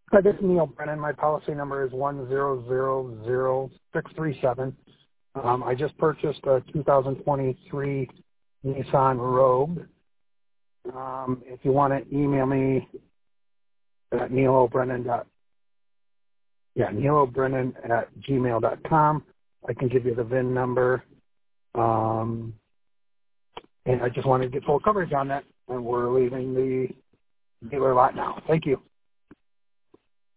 Hi, this is Neil Brennan. My policy number is 1000637. I just purchased a 2023 Nissan Rogue. If you want to email me at neilobrennan@gmail.com, I can give you the VIN number. And I just wanted to get full coverage on that, and we're leaving the dealer lot now. Thank you.